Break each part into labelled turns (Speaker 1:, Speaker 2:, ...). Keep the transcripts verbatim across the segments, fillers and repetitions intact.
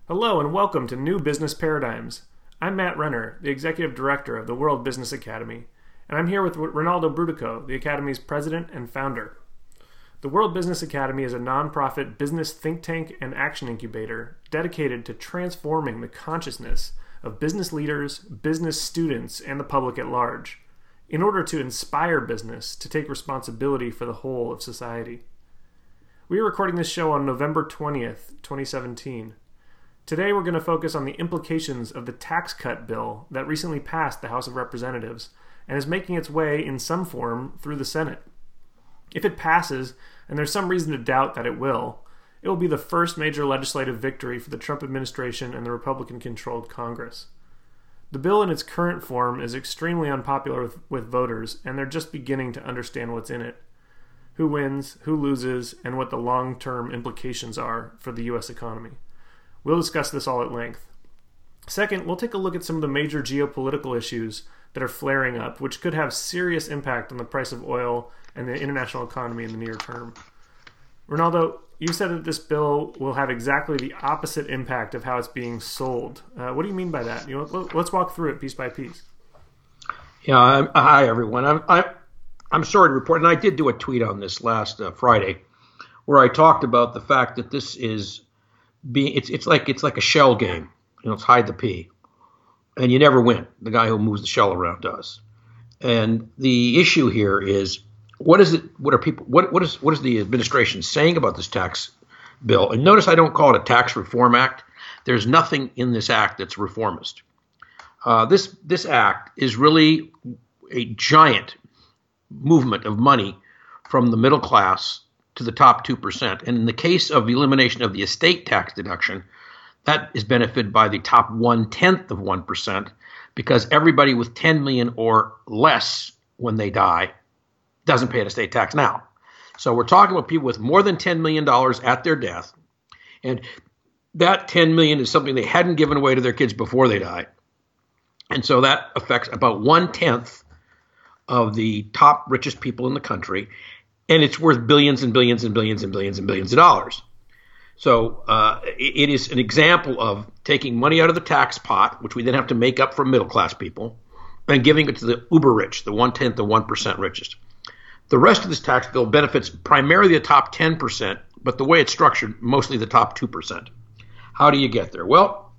Speaker 1: Hello and welcome to New Business Paradigms. I'm Matt Renner, the Executive Director of the World Business Academy, and I'm here with Ronaldo Brudico, the Academy's President and Founder. The World Business Academy is a nonprofit business think tank and action incubator dedicated to transforming the consciousness of business leaders, business students, and the public at large, in order to inspire business to take responsibility for the whole of society. We are recording this show on November twentieth, twenty seventeen. Today we're going to focus on the implications of the tax cut bill that recently passed the House of Representatives and is making its way in some form through the Senate. If it passes, and there's some reason to doubt that it will, it will be the first major legislative victory for the Trump administration and the Republican-controlled Congress. The bill in its current form is extremely unpopular with, with voters, and they're just beginning to understand what's in it, who wins, who loses, and what the long-term implications are for the U S economy. We'll discuss this all at length. Second, we'll take a look at some of the major geopolitical issues that are flaring up, which could have serious impact on the price of oil and the international economy in the near term. Ronaldo, you said that this bill will have exactly the opposite impact of how it's being sold. Uh, what do you mean by that? You know, let's walk through it piece by piece.
Speaker 2: Yeah, I'm, hi everyone. I'm, I'm I'm sorry to report, and I did do a tweet on this last uh, Friday, where I talked about the fact that this is being it's it's like it's like a shell game. You know, it's hide the pea, and you never win. The guy who moves the shell around does. And the issue here is, what is it? What are people? What what is what is the administration saying about this tax bill? And notice I don't call it a tax reform act. There's nothing in this act that's reformist. Uh, this this act is really a giant movement of money from the middle class to the top two percent. And in the case of the elimination of the estate tax deduction, that is benefited by the top one-tenth of one percent, because everybody with ten million dollars or less when they die doesn't pay an estate tax now. So we're talking about people with more than ten million dollars at their death, and that ten million dollars is something they hadn't given away to their kids before they died. And so that affects about one-tenth of the top richest people in the country, and it's worth billions and billions and billions and billions and billions of dollars. So uh, it is an example of taking money out of the tax pot, which we then have to make up for middle class people, and giving it to the uber rich, the one-tenth of one percent richest. The rest of this tax bill benefits primarily the top ten percent, but the way it's structured, mostly the top two percent. How do you get there? Well,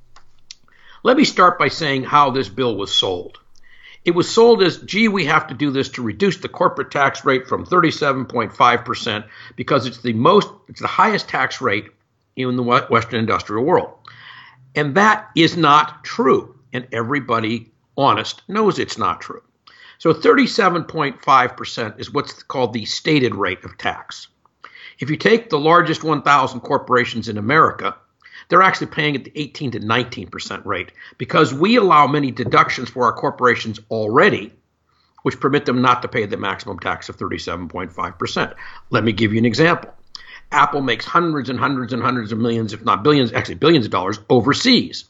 Speaker 2: let me start by saying how this bill was sold. It was sold as, gee, we have to do this to reduce the corporate tax rate from thirty-seven point five percent because it's the most, it's the highest tax rate in the Western industrial world. And that is not true. And everybody honest knows it's not true. So thirty-seven point five percent is what's called the stated rate of tax. If you take the largest one thousand corporations in America, they're actually paying at the eighteen to nineteen percent rate, because we allow many deductions for our corporations already, which permit them not to pay the maximum tax of thirty-seven point five percent. Let me give you an example. Apple makes hundreds and hundreds and hundreds of millions, if not billions, actually billions of dollars overseas.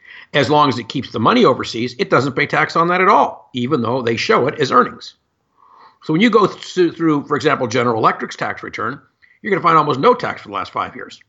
Speaker 2: As long as it keeps the money overseas, it doesn't pay tax on that at all, even though they show it as earnings. So when you go th- through, for example, General Electric's tax return, you're going to find almost no tax for the last five years.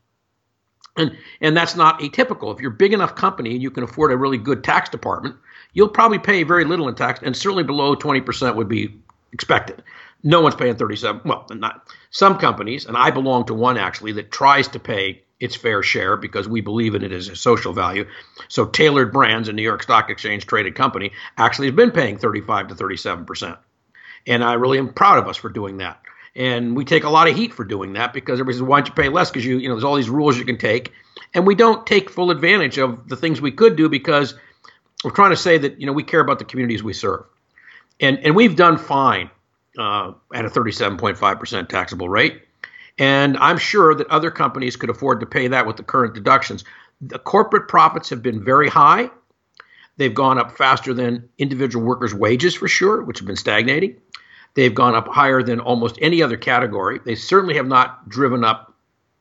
Speaker 2: And and that's not atypical. If you're a big enough company and you can afford a really good tax department, you'll probably pay very little in tax, and certainly below twenty percent would be expected. No one's paying thirty-seven. Well, not some companies, and I belong to one actually that tries to pay its fair share because we believe in it as a social value. So Tailored Brands, a New York Stock Exchange traded company, actually has been paying thirty-five to thirty-seven percent. And I really am proud of us for doing that. And we take a lot of heat for doing that because everybody says, why don't you pay less? Because you, you know, there's all these rules you can take. And we don't take full advantage of the things we could do because we're trying to say that, you know, we care about the communities we serve. And and we've done fine uh, at a thirty-seven point five percent taxable rate. And I'm sure that other companies could afford to pay that with the current deductions. The corporate profits have been very high. They've gone up faster than individual workers' wages for sure, which have been stagnating. They've gone up higher than almost any other category. They certainly have not driven up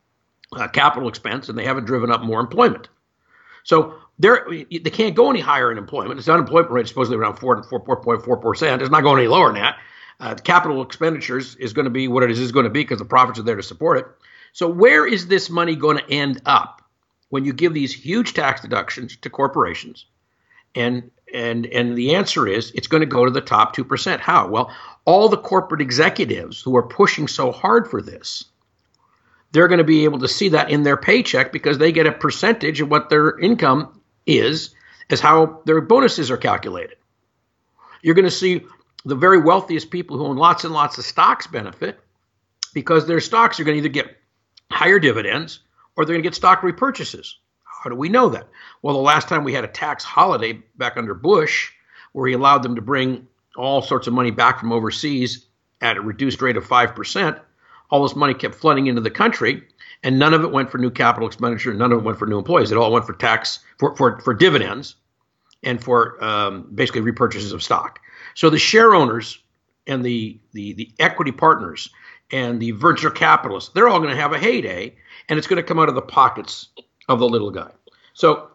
Speaker 2: uh, capital expense, and they haven't driven up more employment. So they're, they can't go any higher in employment. Its unemployment rate is supposedly around four point four percent. It's not going any lower than that. Uh, the capital expenditures is going to be what it is, is going to be because the profits are there to support it. So where is this money going to end up? when you give these huge tax deductions to corporations? And and and the answer is it's going to go to the top two percent. How? Well, all the corporate executives who are pushing so hard for this, they're going to be able to see that in their paycheck because they get a percentage of what their income is as how their bonuses are calculated. You're going to see the very wealthiest people who own lots and lots of stocks benefit because their stocks are going to either get higher dividends or they're going to get stock repurchases. How do we know that? Well, the last time we had a tax holiday back under Bush, where he allowed them to bring all sorts of money back from overseas at a reduced rate of five percent, all this money kept flooding into the country, and none of it went for new capital expenditure, none of it went for new employees. It all went for tax, for, for, for dividends, and for um, basically repurchases of stock. So the share owners and the, the, the equity partners and the venture capitalists, they're all going to have a heyday, and it's going to come out of the pockets of the little guy. So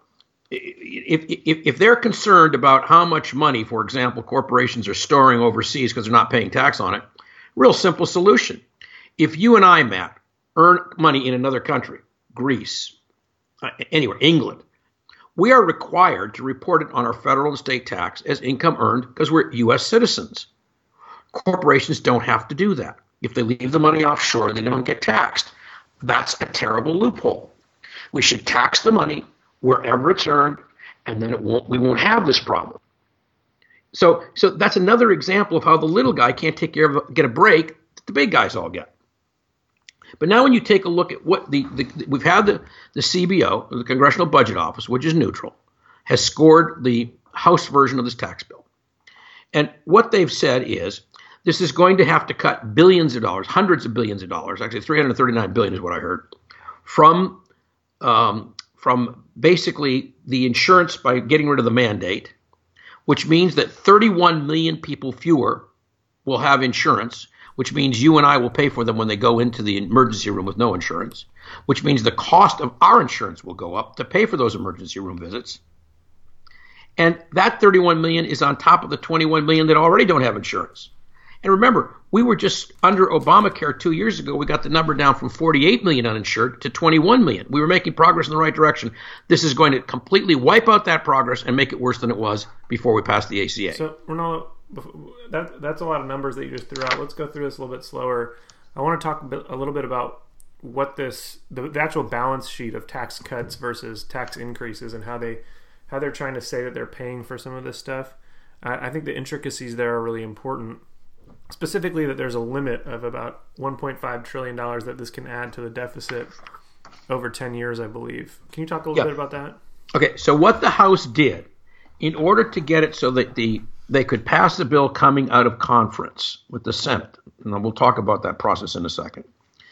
Speaker 2: if, if, if they're concerned about how much money, for example, corporations are storing overseas because they're not paying tax on it, real simple solution. If you and I, Matt, earn money in another country, Greece, uh, anywhere, England, we are required to report it on our federal and state tax as income earned because we're U S citizens. Corporations don't have to do that. If they leave the money offshore, they don't get taxed. That's a terrible loophole. We should tax the money wherever it's earned, and then it won't, we won't have this problem. So, so that's another example of how the little guy can't take care of get a break that the big guys all get. But now when you take a look at what the, the we've had the, the C B O, the Congressional Budget Office, which is neutral, has scored the House version of this tax bill. And what they've said is this is going to have to cut billions of dollars, hundreds of billions of dollars, actually three hundred thirty-nine billion dollars is what I heard, from um, from basically the insurance by getting rid of the mandate, which means that thirty-one million people fewer will have insurance, which means you and I will pay for them when they go into the emergency room with no insurance, which means the cost of our insurance will go up to pay for those emergency room visits. And that thirty-one million is on top of the twenty-one million that already don't have insurance. And remember, we were just under Obamacare two years ago. We got the number down from forty-eight million uninsured to twenty-one million. We were making progress in the right direction. This is going to completely wipe out that progress and make it worse than it was before we passed the A C A.
Speaker 1: So, Ronaldo, that, that's a lot of numbers that you just threw out. Let's go through this a little bit slower. I want to talk a, bit, a little bit about what this, the, the actual balance sheet of tax cuts versus tax increases and how, they, how they're trying to say that they're paying for some of this stuff. I, I think the intricacies there are really important. Specifically, that there's a limit of about one point five trillion dollars that this can add to the deficit over ten years, I believe. Can you talk a little
Speaker 2: yeah.
Speaker 1: bit about that?
Speaker 2: Okay, so what the House did, in order to get it so that the they could pass the bill coming out of conference with the Senate, and we'll talk about that process in a second,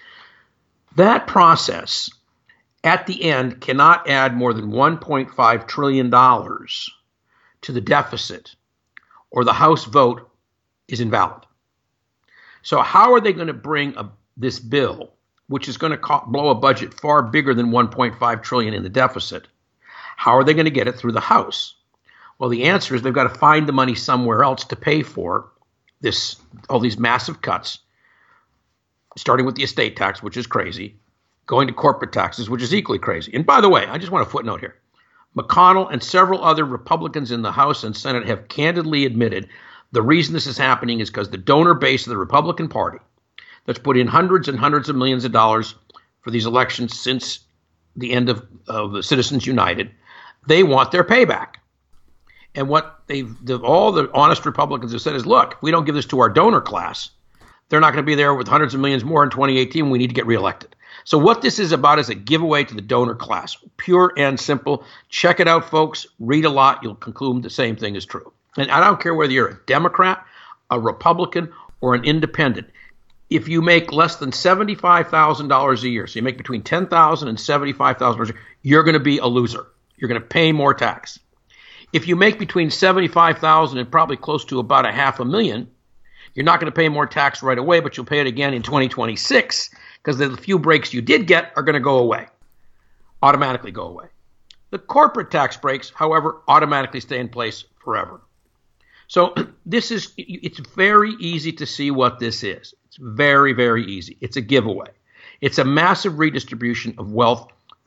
Speaker 2: that process at the end cannot add more than one point five trillion dollars to the deficit, or the House vote is invalid. So how are they going to bring a, this bill, which is going to co- blow a budget far bigger than one point five trillion dollars in the deficit? How are they going to get it through the House? Well, the answer is they've got to find the money somewhere else to pay for this, all these massive cuts, starting with the estate tax, which is crazy, going to corporate taxes, which is equally crazy. And by the way, I just want a footnote here. McConnell and several other Republicans in the House and Senate have candidly admitted the reason this is happening is because the donor base of the Republican Party that's put in hundreds and hundreds of millions of dollars for these elections since the end of, of the Citizens United, they want their payback. And what they've, the, all the honest Republicans have said is, look, if we don't give this to our donor class, they're not going to be there with hundreds of millions more in twenty eighteen. We need to get reelected. So what this is about is a giveaway to the donor class. Pure and simple. Check it out, folks. Read a lot. You'll conclude the same thing is true. And I don't care whether you're a Democrat, a Republican, or an independent. If you make less than seventy-five thousand dollars a year, so you make between ten thousand dollars and seventy-five thousand dollars a year, you're going to be a loser. You're going to pay more tax. If you make between seventy-five thousand dollars and probably close to about a half a million, you're not going to pay more tax right away, but you'll pay it again in twenty twenty-six because the few breaks you did get are going to go away, automatically go away. The corporate tax breaks, however, automatically stay in place forever. So this is, it's very easy to see what this is. It's very, very easy. It's a giveaway. It's a massive redistribution of wealth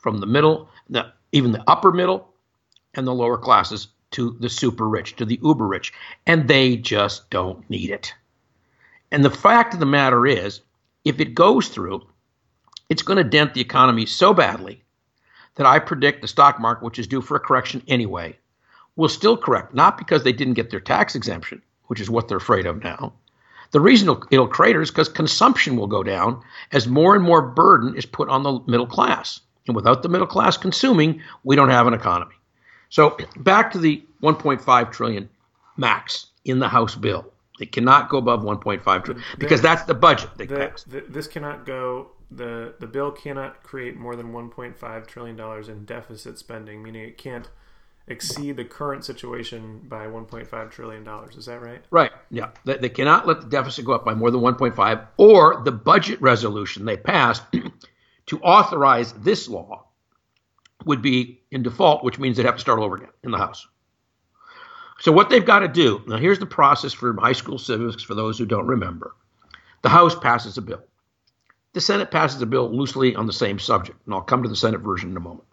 Speaker 2: from the middle, the, even the upper middle and the lower classes to the super rich, to the uber rich. And they just don't need it. And the fact of the matter is, if it goes through, it's going to dent the economy so badly that I predict the stock market, which is due for a correction anyway, will still correct, not because they didn't get their tax exemption, which is what they're afraid of now. The reason it'll, it'll crater is because consumption will go down as more and more burden is put on the middle class. And without the middle class consuming, we don't have an economy. So back to the one point five trillion dollars max in the House bill. They cannot go above one point five trillion dollars because that's the budget they
Speaker 1: the,
Speaker 2: passed.
Speaker 1: The, this cannot go, the, the bill cannot create more than one point five trillion dollars in deficit spending, meaning it can't exceed the current situation by one point five trillion dollars. Is that right?
Speaker 2: Right. Yeah. They, they cannot let the deficit go up by more than one point five, or the budget resolution they passed to authorize this law would be in default, which means they'd have to start all over again in the House. So what they've got to do, now here's the process for high school civics for those who don't remember. The House passes a bill. The Senate passes a bill loosely on the same subject, and I'll come to the Senate version in a moment.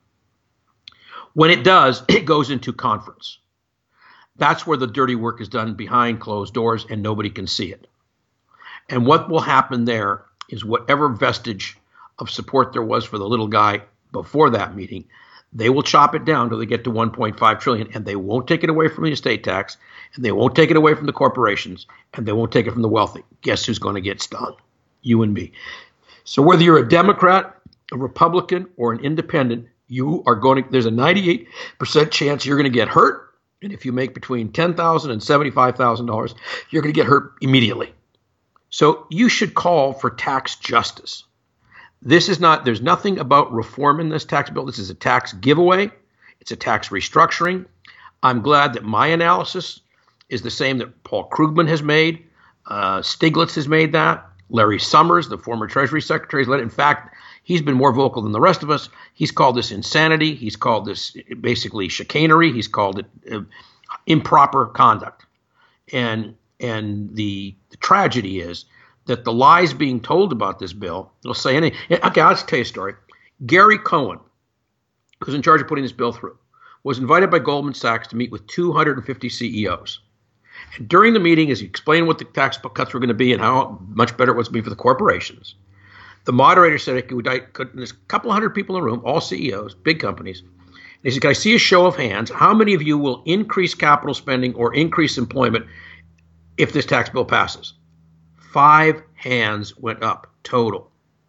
Speaker 2: When it does, it goes into conference. That's where the dirty work is done behind closed doors and nobody can see it. And what will happen there is whatever vestige of support there was for the little guy before that meeting, they will chop it down till they get to one point five trillion dollars, and they won't take it away from the estate tax, and they won't take it away from the corporations, and they won't take it from the wealthy. Guess who's going to get stung? You and me. So whether you're a Democrat, a Republican, or an independent, you are going to, there's a ninety-eight percent chance you're going to get hurt. And if you make between ten thousand dollars and seventy-five thousand dollars, you're going to get hurt immediately. So you should call for tax justice. This is not, there's nothing about reform in this tax bill. This is a tax giveaway. It's a tax restructuring. I'm glad that my analysis is the same that Paul Krugman has made. Uh, Stiglitz has made that. Larry Summers, the former Treasury Secretary, has led it. In fact, he's been more vocal than the rest of us. He's called this insanity. He's called this basically chicanery. He's called it uh, improper conduct. And and the, the tragedy is that the lies being told about this bill, they'll say anything. Okay, I'll just tell you a story. Gary Cohen, who's in charge of putting this bill through, was invited by Goldman Sachs to meet with two hundred fifty C E Os. And during the meeting, as he explained what the tax cuts were going to be and how much better it was to be for the corporations, the moderator said, there's a couple hundred people in the room, all C E Os, big companies. And he said, can I see a show of hands? How many of you will increase capital spending or increase employment if this tax bill passes? Five hands went up total.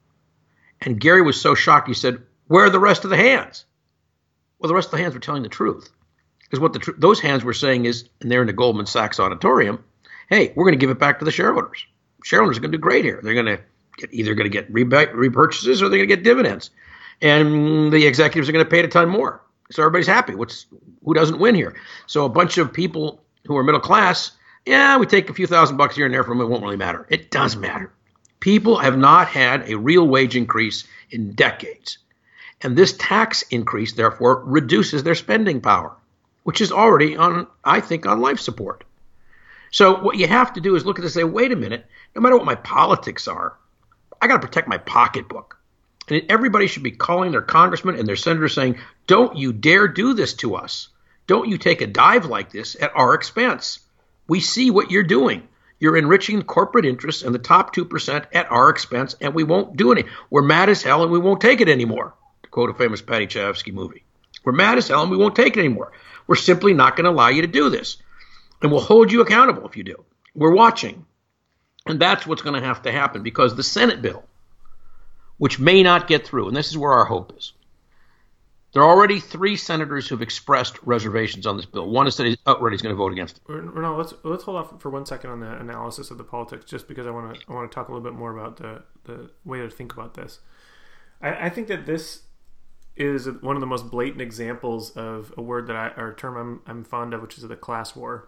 Speaker 2: And Gary was so shocked, he said, where are the rest of the hands? Well, the rest of the hands were telling the truth. Because what the tr- those hands were saying is, and they're in the Goldman Sachs auditorium, hey, we're going to give it back to the shareholders. Shareholders are going to do great here. They're going to get either going to get reba- repurchases or they're going to get dividends. And the executives are going to pay a ton more. So everybody's happy. What's who doesn't win here? So a bunch of people who are middle class, yeah, we take a few thousand bucks here and there from them. It won't really matter. It does matter. People have not had a real wage increase in decades. And this tax increase, therefore, reduces their spending power, which is already on, I think, on life support. So what you have to do is look at this and say, wait a minute, no matter what my politics are, I got to protect my pocketbook. And everybody should be calling their congressman and their senator saying, don't you dare do this to us. Don't you take a dive like this at our expense. We see what you're doing. You're enriching corporate interests and the top two percent at our expense, and we won't do any. We're mad as hell and we won't take it anymore, to quote a famous Patty Chayefsky movie. We're mad as hell and we won't take it anymore. We're simply not going to allow you to do this. And we'll hold you accountable if you do. We're watching. And that's what's going to have to happen, because the Senate bill, which may not get through, and this is where our hope is. There are already three senators who've expressed reservations on this bill. One has said he's outright he's going to vote against it.
Speaker 1: Ronald, let's let's hold off for one second on the analysis of the politics, just because I want to I want to talk a little bit more about the, the way to think about this. I, I think that this is one of the most blatant examples of a word that I or a term I'm I'm fond of, which is the class war.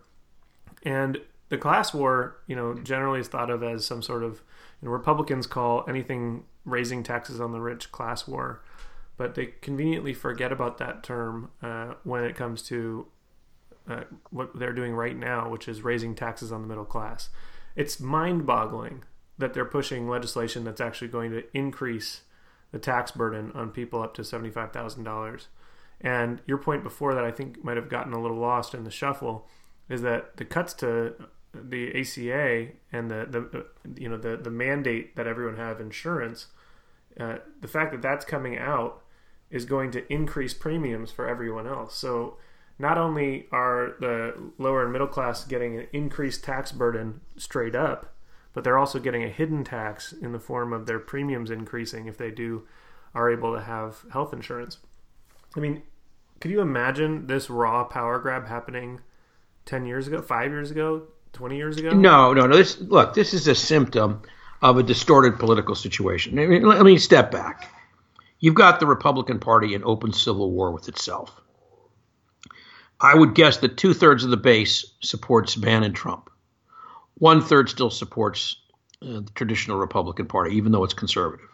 Speaker 1: And the class war, you know, generally is thought of as some sort of, you know, Republicans call anything raising taxes on the rich class war. But they conveniently forget about that term uh, when it comes to uh, what they're doing right now, which is raising taxes on the middle class. It's mind-boggling that they're pushing legislation that's actually going to increase the tax burden on people up to seventy-five thousand dollars. And your point before that, I think, might have gotten a little lost in the shuffle, is that the cuts to the A C A and the, the you know the, the mandate that everyone have insurance, uh, the fact that that's coming out is going to increase premiums for everyone else. So not only are the lower and middle class getting an increased tax burden straight up, but they're also getting a hidden tax in the form of their premiums increasing if they do are able to have health insurance. I mean, could you imagine this raw power grab happening ten years ago, five years ago, twenty years ago?
Speaker 2: No, no, no. This, look, this is a symptom of a distorted political situation. I mean, let me step back. You've got the Republican Party in open civil war with itself. I would guess that two-thirds of the base supports Bannon Trump. One-third still supports uh, the traditional Republican Party, even though it's conservative.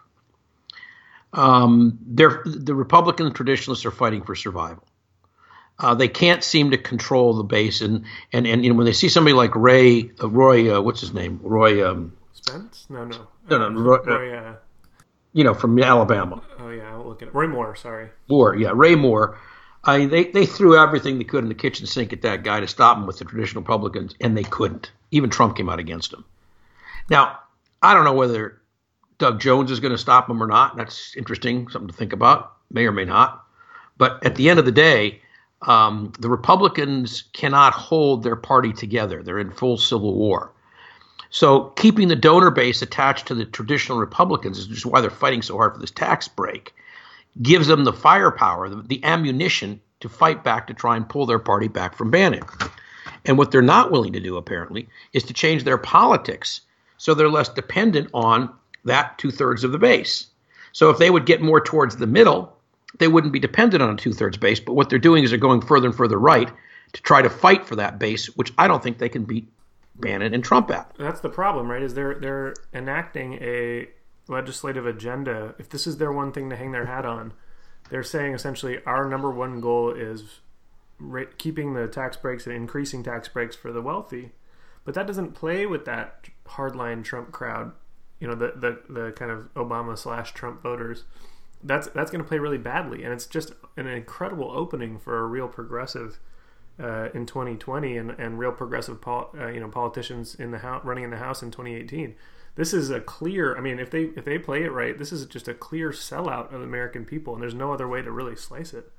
Speaker 2: Um, they're, the Republican traditionalists are fighting for survival. Uh, they can't seem to control the base, and and, and you know when they see somebody like Ray, uh, Roy, uh, what's his name, Roy um,
Speaker 1: Spence? No, no,
Speaker 2: no, no, Roy,
Speaker 1: Roy uh,
Speaker 2: you know, from Alabama.
Speaker 1: Oh yeah, I'll look at it. Roy Moore, sorry.
Speaker 2: Moore, yeah, Ray Moore. I they they threw everything they could in the kitchen sink at that guy to stop him with the traditional Republicans, and they couldn't. Even Trump came out against him. Now, I don't know whether Doug Jones is going to stop him or not. That's interesting, something to think about. May or may not. But at the end of the day, um, the Republicans cannot hold their party together. They're in full civil war. So keeping the donor base attached to the traditional Republicans, is just why they're fighting so hard for this tax break, gives them the firepower, the, the ammunition to fight back to try and pull their party back from Bannon. And what they're not willing to do, apparently, is to change their politics so they're less dependent on that two-thirds of the base. So if they would get more towards the middle, they wouldn't be dependent on a two-thirds base. But what they're doing is they're going further and further right to try to fight for that base, which I don't think they can beat Bannon and Trump at.
Speaker 1: That's the problem, right? Is they're they're enacting a legislative agenda. If this is their one thing to hang their hat on, they're saying essentially our number one goal is ra- keeping the tax breaks and increasing tax breaks for the wealthy. But that doesn't play with that hardline Trump crowd, you know, the the, the kind of Obama slash Trump voters. That's that's going to play really badly, and it's just an incredible opening for a real progressive uh, in twenty twenty, and, and real progressive pol- uh, you know politicians in the house running in the House in twenty eighteen. This is a clear. I mean, if they if they play it right, this is just a clear sellout of the American people, and there's no other way to really slice it.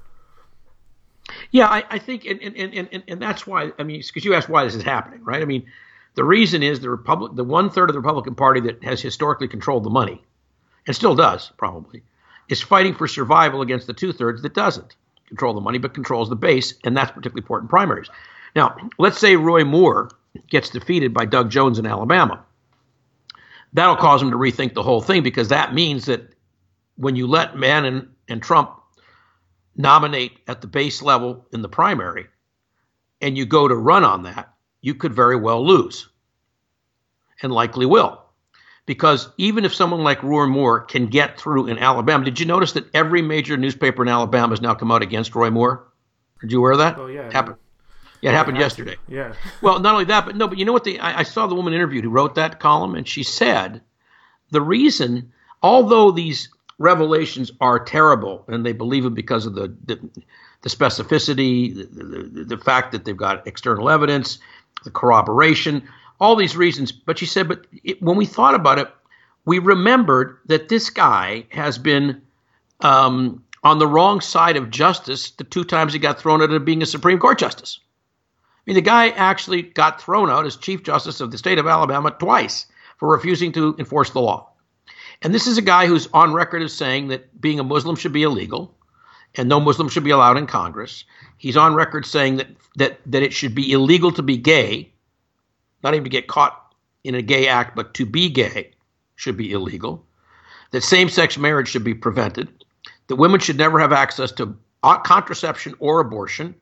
Speaker 2: Yeah, I, I think, and, and and and that's why. I mean, because you asked why this is happening, right? I mean, the reason is the Republic, the one third of the Republican Party that has historically controlled the money, and still does probably, is fighting for survival against the two thirds that doesn't control the money but controls the base, and that's particularly important in primaries. Now, let's say Roy Moore gets defeated by Doug Jones in Alabama. That'll cause him to rethink the whole thing, because that means that when you let Bannon and Trump nominate at the base level in the primary and you go to run on that, you could very well lose, and likely will. Because even if someone like Roy Moore can get through in Alabama, did you notice that every major newspaper in Alabama has now come out against Roy Moore? Did you aware of that?
Speaker 1: Oh, yeah.
Speaker 2: It happened. Yeah, it happened yesterday.
Speaker 1: Yeah.
Speaker 2: Well, not only that, but no, but you know what? The, I, I saw the woman interviewed who wrote that column, and she said the reason, although these revelations are terrible, and they believe them because of the the, the specificity, the, the, the fact that they've got external evidence, the corroboration, all these reasons. But she said, but it, when we thought about it, we remembered that this guy has been um, on the wrong side of justice the two times he got thrown out of being a Supreme Court justice. I mean, the guy actually got thrown out as Chief Justice of the state of Alabama twice for refusing to enforce the law. And this is a guy who's on record as saying that being a Muslim should be illegal and no Muslim should be allowed in Congress. He's on record saying that that that it should be illegal to be gay, not even to get caught in a gay act, but to be gay should be illegal, that same-sex marriage should be prevented, that women should never have access to contraception or abortion.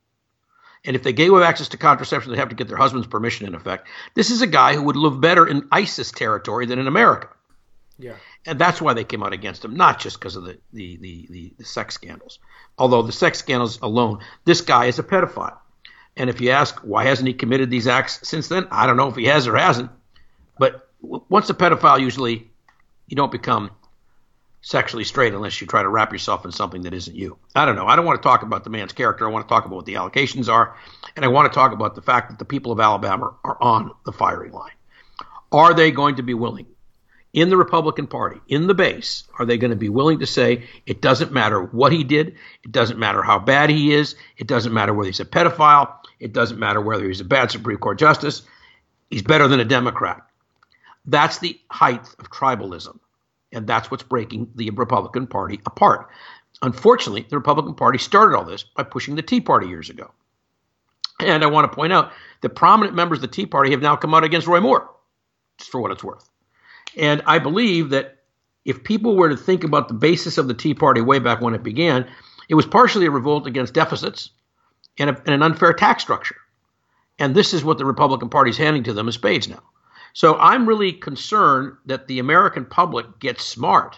Speaker 2: And if they gave away access to contraception, they have to get their husband's permission, in effect. This is a guy who would live better in ISIS territory than in America.
Speaker 1: Yeah.
Speaker 2: And that's why they came out against him, not just because of the, the, the, the, the sex scandals. Although the sex scandals alone, this guy is a pedophile. And if you ask why hasn't he committed these acts since then, I don't know if he has or hasn't. But w- once a pedophile, usually you don't become sexually straight unless you try to wrap yourself in something that isn't you. I don't know. I don't want to talk about the man's character. I want to talk about what the allocations are. And I want to talk about the fact that the people of Alabama are on the firing line. Are they going to be willing, in the Republican Party, in the base, are they going to be willing to say it doesn't matter what he did, it doesn't matter how bad he is, it doesn't matter whether he's a pedophile, it doesn't matter whether he's a bad Supreme Court justice, he's better than a Democrat. That's the height of tribalism. And that's what's breaking the Republican Party apart. Unfortunately, the Republican Party started all this by pushing the Tea Party years ago. And I want to point out that prominent members of the Tea Party have now come out against Roy Moore, just for what it's worth. And I believe that if people were to think about the basis of the Tea Party way back when it began, it was partially a revolt against deficits and, a, and an unfair tax structure. And this is what the Republican Party is handing to them in spades now. So I'm really concerned that the American public gets smart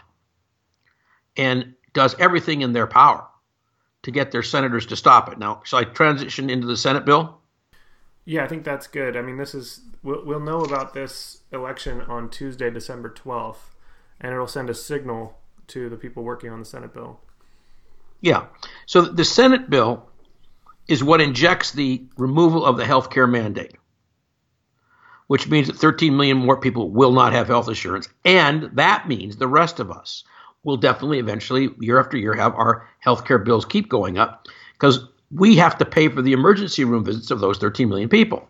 Speaker 2: and does everything in their power to get their senators to stop it. Now, shall I transition into the Senate bill?
Speaker 1: Yeah, I think that's good. I mean, this is we'll, we'll know about this election on Tuesday, December twelfth, and it'll send a signal to the people working on the Senate bill.
Speaker 2: Yeah. So the Senate bill is what injects the removal of the health care mandate, which means that thirteen million more people will not have health insurance. And that means the rest of us will definitely eventually, year after year, have our health care bills keep going up because we have to pay for the emergency room visits of those thirteen million people.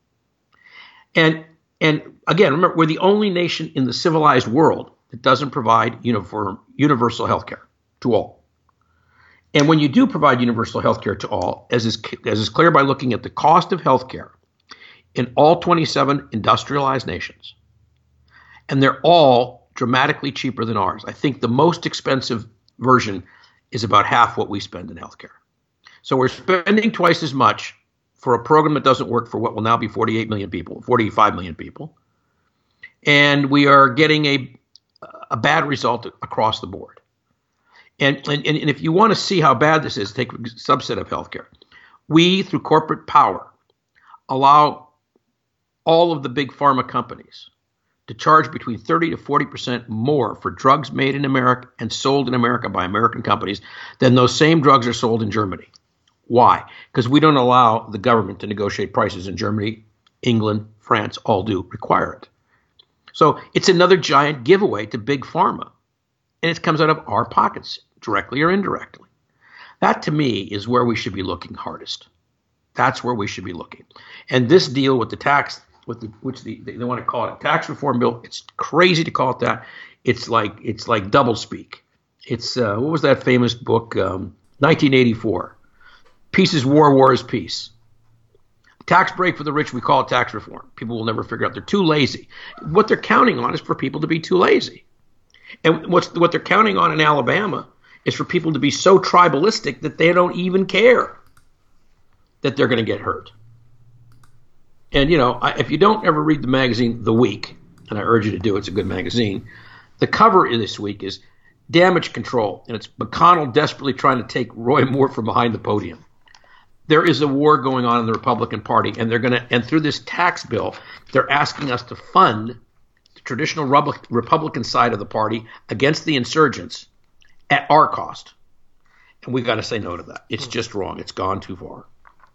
Speaker 2: And, and again, remember, we're the only nation in the civilized world that doesn't provide uniform, universal health care to all. And when you do provide universal health care to all, as is, as is clear by looking at the cost of health care in all twenty-seven industrialized nations, and they're all dramatically cheaper than ours. I think the most expensive version is about half what we spend in healthcare. So we're spending twice as much for a program that doesn't work for what will now be forty-eight million people, forty-five million people, and we are getting a a bad result across the board. And and, and if you want to see how bad this is, take a subset of healthcare. We, through corporate power, allow all of the big pharma companies to charge between thirty to forty percent more for drugs made in America and sold in America by American companies than those same drugs are sold in Germany. Why? Because we don't allow the government to negotiate prices in Germany, England, France, all do require it. So it's another giant giveaway to big pharma. And it comes out of our pockets, directly or indirectly. That, to me, is where we should be looking hardest. That's where we should be looking. And this deal with the tax, with the, which the, they, they want to call it a tax reform bill, it's crazy to call it that. It's like it's like doublespeak. It's uh, what was that famous book, um, nineteen eighty-four? Peace is war, war is peace. Tax break for the rich, we call it tax reform. People will never figure out. They're too lazy. What they're counting on is for people to be too lazy. And what's what they're counting on in Alabama is for people to be so tribalistic that they don't even care that they're going to get hurt. And, you know, I, if you don't ever read the magazine The Week, and I urge you to do, it's a good magazine, the cover this week is Damage Control, and it's McConnell desperately trying to take Roy Moore from behind the podium. There is a war going on in the Republican Party, and they're going to, and through this tax bill, they're asking us to fund the traditional Republican side of the party against the insurgents at our cost. And we've got to say no to that. It's just wrong. It's gone too far.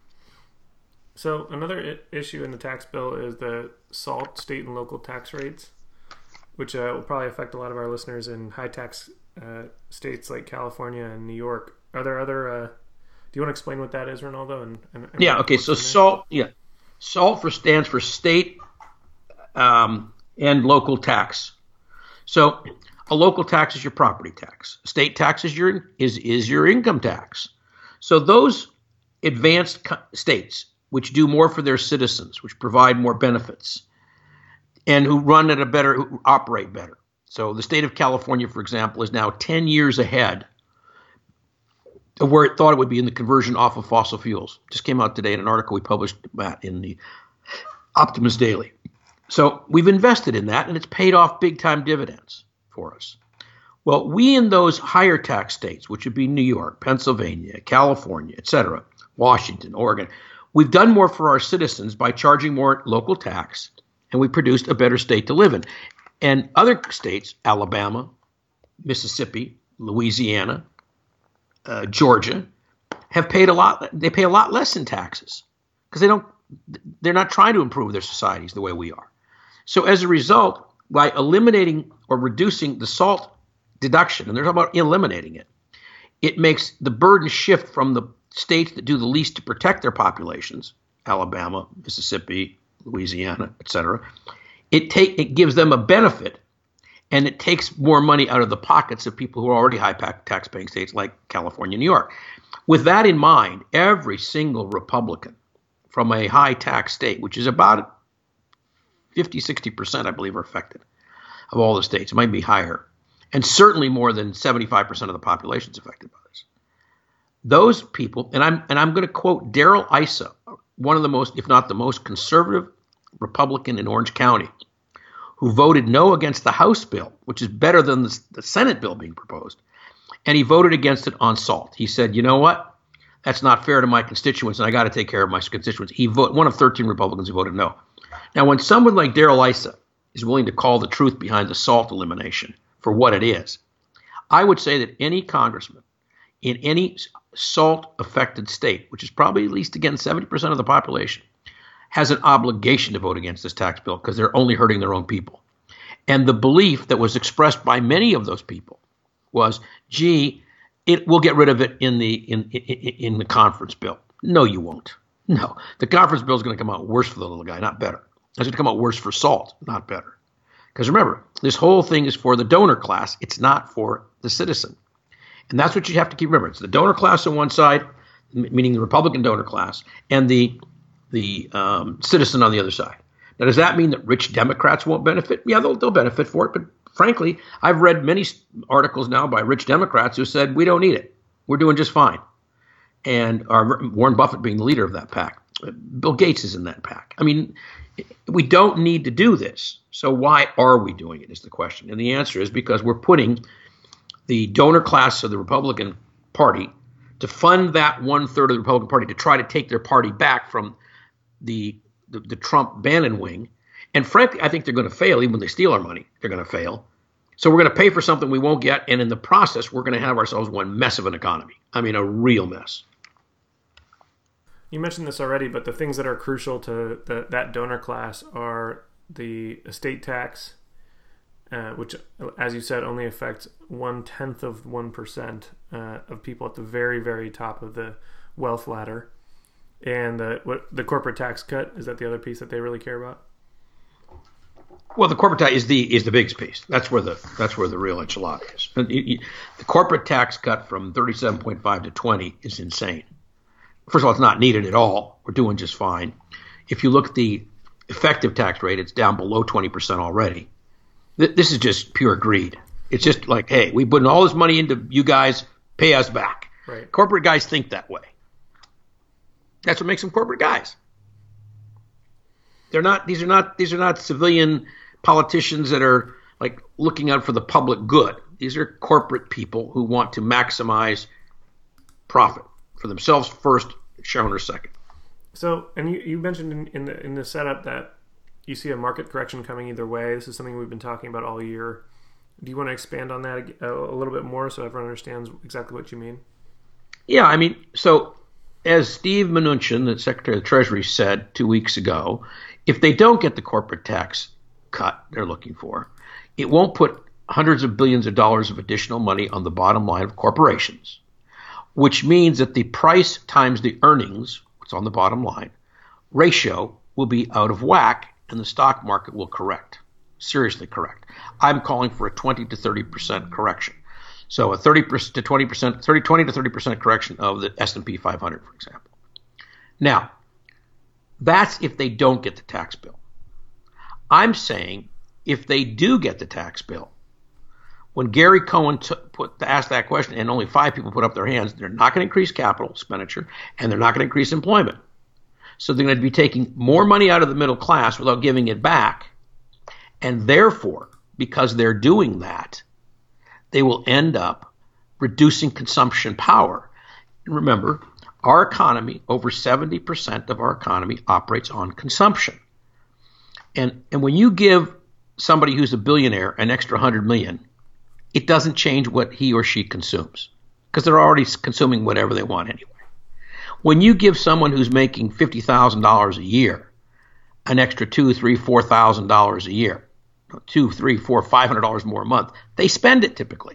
Speaker 1: So another I- issue in the tax bill is the SALT, state and local tax rates, which uh, will probably affect a lot of our listeners in high tax uh, states like California and New York. Are there other? Uh, do you want to explain what that is, Ronaldo? And, and, and
Speaker 2: yeah. Okay. So SALT, yeah, SALT for stands for state um, and local tax. So a local tax is your property tax. State tax is your is is your income tax. So those advanced co- states, which do more for their citizens, which provide more benefits, and who run at a better, who operate better. So the state of California, for example, is now ten years ahead of where it thought it would be in the conversion off of fossil fuels. Just came out today in an article we published, Matt, in the Optimist Daily. So we've invested in that, and it's paid off big-time dividends for us. Well, we in those higher tax states, which would be New York, Pennsylvania, California, et cetera, Washington, Oregon, we've done more for our citizens by charging more local tax, and we produced a better state to live in. And other states, Alabama, Mississippi, Louisiana, uh, Georgia, have paid a lot. They pay a lot less in taxes because they don't. They're not trying to improve their societies the way we are. So as a result, by eliminating or reducing the SALT deduction, and they're talking about eliminating it, it makes the burden shift from the states that do the least to protect their populations, Alabama, Mississippi, Louisiana, et cetera. It take it gives them a benefit, and it takes more money out of the pockets of people who are already high tax-paying states like California, New York. With that in mind, every single Republican from a high tax state, which is about fifty, sixty percent, I believe, are affected of all the states. It might be higher. And certainly more than seventy-five percent of the population is affected by this. Those people, and I'm and I'm going to quote Darrell Issa, one of the most, if not the most conservative Republican in Orange County, who voted no against the House bill, which is better than the, the Senate bill being proposed. And he voted against it on SALT. He said, you know what? That's not fair to my constituents, and I got to take care of my constituents. He voted, one of thirteen Republicans who voted no. Now, when someone like Darrell Issa is willing to call the truth behind the SALT elimination for what it is, I would say that any congressman in any SALT-affected state, which is probably at least, again, seventy percent of the population, has an obligation to vote against this tax bill because they're only hurting their own people. And the belief that was expressed by many of those people was, gee, it we'll get rid of it in the in, in in the conference bill. No, you won't. No, the conference bill is going to come out worse for the little guy, not better. It's going to come out worse for SALT, not better. Because remember, this whole thing is for the donor class. It's not for the citizen. And that's what you have to keep remember. It's the donor class on one side, meaning the Republican donor class, and the the um, citizen on the other side. Now, does that mean that rich Democrats won't benefit? Yeah, they'll, they'll benefit for it, but frankly, I've read many articles now by rich Democrats who said, we don't need it. We're doing just fine. And our, Warren Buffett being the leader of that pack. Bill Gates is in that pack. I mean, we don't need to do this. So why are we doing it is the question. And the answer is because we're putting the donor class of the Republican Party to fund that one-third of the Republican Party to try to take their party back from the, the, the Trump-Bannon wing. And frankly, I think they're going to fail. Even when they steal our money, they're going to fail. So we're going to pay for something we won't get. And in the process, we're going to have ourselves one mess of an economy. I mean, a real mess.
Speaker 1: You mentioned this already, but the things that are crucial to the, that donor class are the estate tax, uh, which, as you said, only affects one-tenth of one percent uh, of people at the very, very top of the wealth ladder. And uh, what the corporate tax cut, is that the other piece that they really care about?
Speaker 2: Well, the corporate tax is the is the biggest piece. That's where the that's where the real enchilada is. The corporate tax cut from thirty-seven point five to twenty is insane. First of all, it's not needed at all. We're doing just fine. If you look at the effective tax rate, it's down below twenty percent already. This is just pure greed. It's just like, hey, we put all this money into you guys, pay us back.
Speaker 1: Right.
Speaker 2: Corporate guys think that way. That's what makes them corporate guys. They're not. These are not. These are not civilian politicians that are like looking out for the public good. These are corporate people who want to maximize profit for themselves first, shareholders second.
Speaker 1: So, and you, you mentioned in, in the in the setup that you see a market correction coming either way. This is something we've been talking about all year. Do you want to expand on that a, a little bit more so everyone understands exactly what you mean?
Speaker 2: Yeah, I mean, so as Steve Mnuchin, the Secretary of the Treasury, said two weeks ago, if they don't get the corporate tax cut they're looking for, it won't put hundreds of billions of dollars of additional money on the bottom line of corporations, which means that the price times the earnings, what's on the bottom line, ratio will be out of whack and the stock market will correct, seriously correct. I'm calling for a twenty to thirty percent correction. So a thirty to twenty percent, thirty, twenty to thirty percent correction of the S and P five hundred, for example. Now, that's if they don't get the tax bill. I'm saying if they do get the tax bill, when Gary Cohn t- put, asked that question and only five people put up their hands, they're not going to increase capital expenditure and they're not going to increase employment. So they're going to be taking more money out of the middle class without giving it back. And therefore, because they're doing that, they will end up reducing consumption power. And remember, our economy, over seventy percent of our economy operates on consumption. And, and when you give somebody who's a billionaire an extra one hundred million dollars, it doesn't change what he or she consumes because they're already consuming whatever they want anyway. When you give someone who's making fifty thousand dollars a year an extra two, three, four thousand dollars a year, two, three, four, five hundred dollars more a month, they spend it typically.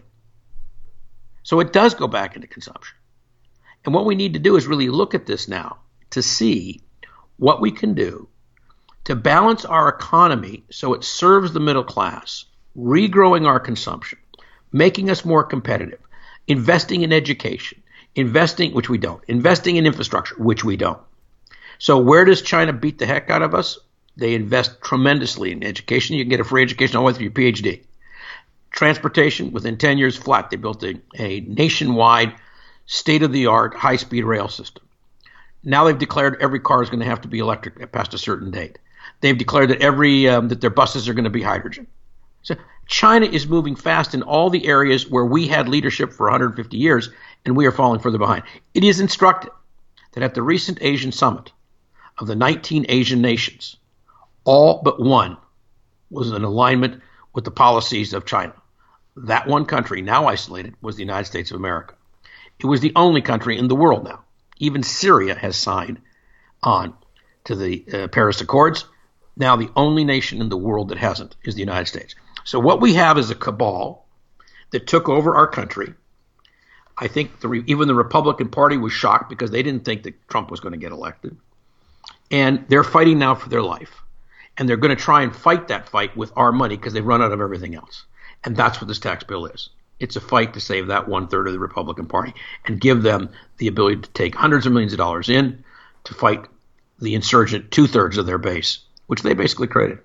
Speaker 2: So it does go back into consumption. And what we need to do is really look at this now to see what we can do to balance our economy so it serves the middle class, regrowing our consumption, making us more competitive, investing in education, investing, which we don't, investing in infrastructure, which we don't. So where does China beat the heck out of us? They invest tremendously in education. You can get a free education all the way through your P H D. Transportation, within ten years flat, they built a, a nationwide, state-of-the-art, high-speed rail system. Now they've declared every car is going to have to be electric past a certain date. They've declared that every um, that their buses are going to be hydrogen. So China is moving fast in all the areas where we had leadership for one hundred fifty years, and we are falling further behind. It is instructive that at the recent Asian summit of the nineteen Asian nations, all but one was in alignment with the policies of China. That one country, now isolated, was the United States of America. It was the only country in the world now. Even Syria has signed on to the uh, Paris Accords. Now the only nation in the world that hasn't is the United States. So what we have is a cabal that took over our country. I think the, even the Republican Party was shocked because they didn't think that Trump was going to get elected. And they're fighting now for their life. And they're going to try and fight that fight with our money because they've run out of everything else. And that's what this tax bill is. It's a fight to save that one-third of the Republican Party and give them the ability to take hundreds of millions of dollars in to fight the insurgent two-thirds of their base, which they basically created.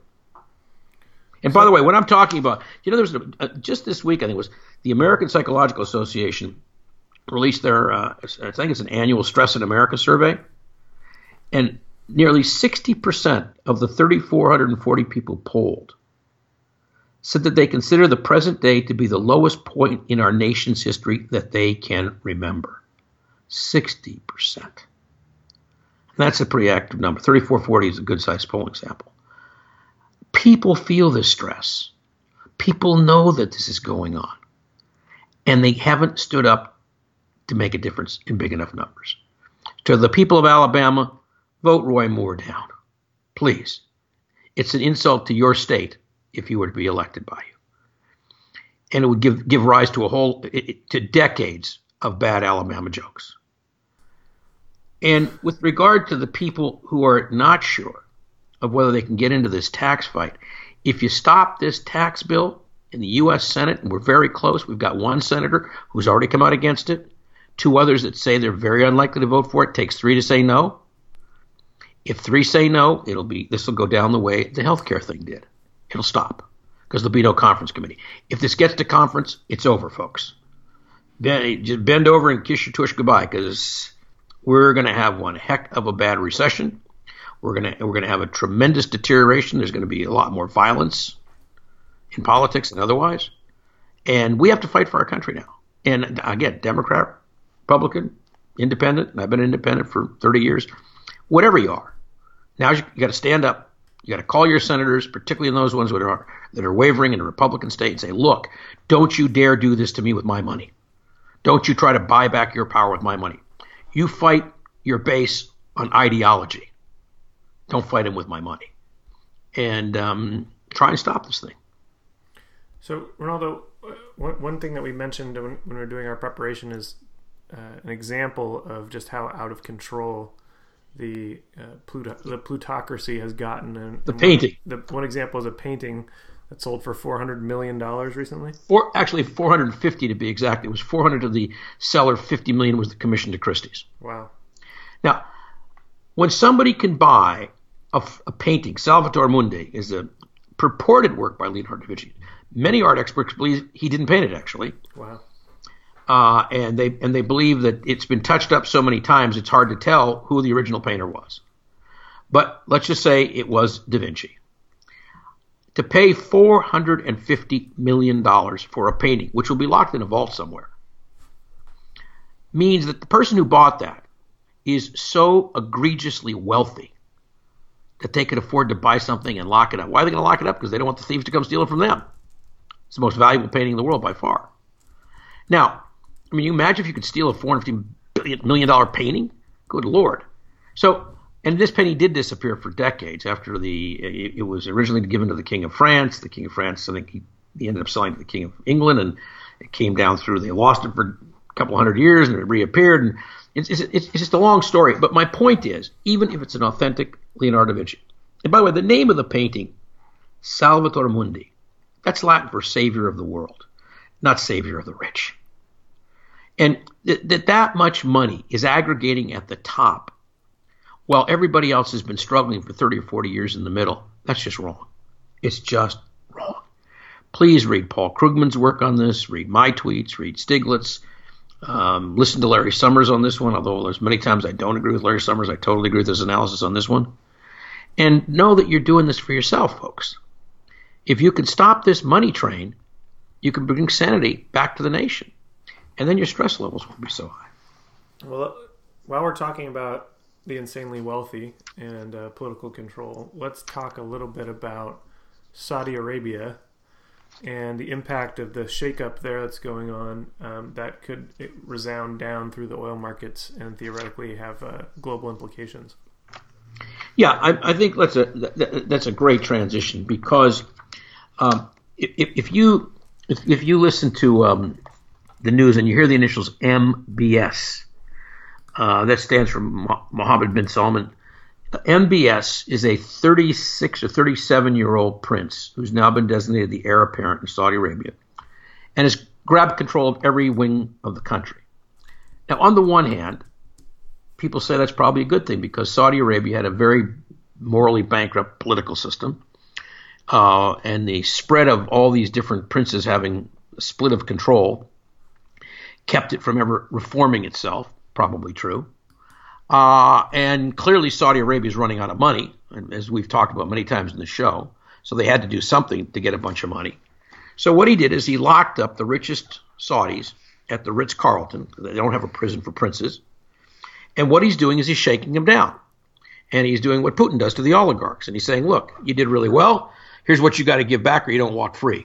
Speaker 2: And by the way, what I'm talking about, you know, there's a, uh, just this week, I think it was the American Psychological Association released their, uh, I think it's an annual Stress in America survey. And nearly sixty percent of the three thousand four hundred forty people polled said that they consider the present day to be the lowest point in our nation's history that they can remember. sixty percent. That's a pretty active number. thirty-four forty is a good-sized polling sample. People feel this stress. People know that this is going on. And they haven't stood up to make a difference in big enough numbers. To the people of Alabama, vote Roy Moore down. Please. It's an insult to your state if you were to be elected by you. And it would give, give rise to a whole, to decades of bad Alabama jokes. And with regard to the people who are not sure of whether they can get into this tax fight, if you stop this tax bill in the U S Senate, and we're very close, we've got one senator who's already come out against it, two others that say they're very unlikely to vote for it, it takes three to say no. If three say no, it'll be, this will go down the way the healthcare thing did. It'll stop because there'll be no conference committee. If this gets to conference, it's over, folks. Then just bend over and kiss your tush goodbye because we're going to have one heck of a bad recession. We're going to we're going to have a tremendous deterioration. There's going to be a lot more violence in politics and otherwise. And we have to fight for our country now. And again, Democrat, Republican, independent, and I've been independent for thirty years, whatever you are. Now you, you got to stand up. You got to call your senators, particularly in those ones that are, that are wavering in a Republican state, and say, look, don't you dare do this to me with my money. Don't you try to buy back your power with my money. You fight your base on ideology. Don't fight him with my money. And um, try and stop this thing.
Speaker 1: So, Ronaldo, one, one thing that we mentioned when, when we were doing our preparation is uh, an example of just how out of control the uh, Plut- the plutocracy has gotten. And,
Speaker 2: the painting.
Speaker 1: One, the, one example is a painting that sold for four hundred million dollars recently.
Speaker 2: Four, actually, four hundred fifty to be exact. It was four hundred to the seller, fifty million was the commission to Christie's.
Speaker 1: Wow.
Speaker 2: Now, when somebody can buy a, a painting, Salvator Mundi is a purported work by Leonardo da Vinci. Many art experts believe he didn't paint it, actually.
Speaker 1: Wow.
Speaker 2: Uh, and they and they believe that it's been touched up so many times it's hard to tell who the original painter was. But let's just say it was Da Vinci. To pay four hundred fifty million dollars for a painting, which will be locked in a vault somewhere, means that the person who bought that is so egregiously wealthy that they could afford to buy something and lock it up. Why are they going to lock it up? Because they don't want the thieves to come steal it from them. It's the most valuable painting in the world by far. Now, I mean, you imagine if you could steal a four hundred fifty billion million dollar painting? Good Lord. So, and this painting did disappear for decades after the, it, it was originally given to the King of France. The King of France, I think he, he ended up selling to the King of England, and it came down through, they lost it for a couple hundred years, and it reappeared. And it's, it's, it's just a long story. But my point is, even if it's an authentic Leonardo da Vinci, and by the way, the name of the painting, Salvator Mundi, that's Latin for savior of the world, not savior of the rich. And that th- that much money is aggregating at the top while everybody else has been struggling for thirty or forty years in the middle. That's just wrong. It's just wrong. Please read Paul Krugman's work on this, read my tweets, read Stiglitz, um, listen to Larry Summers on this one, although there's many times I don't agree with Larry Summers. I totally agree with his analysis on this one. And know that you're doing this for yourself, folks. If you can stop this money train, you can bring sanity back to the nation. And then your stress levels won't be so high.
Speaker 1: Well, while we're talking about the insanely wealthy and uh, political control, let's talk a little bit about Saudi Arabia and the impact of the shakeup there that's going on um, that could resound down through the oil markets and theoretically have uh, global implications.
Speaker 2: Yeah, I, I think that's a that, that's a great transition because um, if, if you if, if you listen to um, the news and you hear the initials M B S, uh, that stands for Mohammed bin Salman. M B S is a thirty-six or thirty-seven year old prince who's now been designated the heir apparent in Saudi Arabia and has grabbed control of every wing of the country. Now, on the one hand, people say that's probably a good thing because Saudi Arabia had a very morally bankrupt political system, uh, and the spread of all these different princes having a split of control kept it from ever reforming itself, probably true. Uh, and clearly Saudi Arabia is running out of money, as we've talked about many times in the show, so they had to do something to get a bunch of money. So what he did is he locked up the richest Saudis at the Ritz-Carlton. They don't have a prison for princes. And what he's doing is he's shaking them down. And he's doing what Putin does to the oligarchs. And he's saying, look, you did really well. Here's what you got to give back or you don't walk free.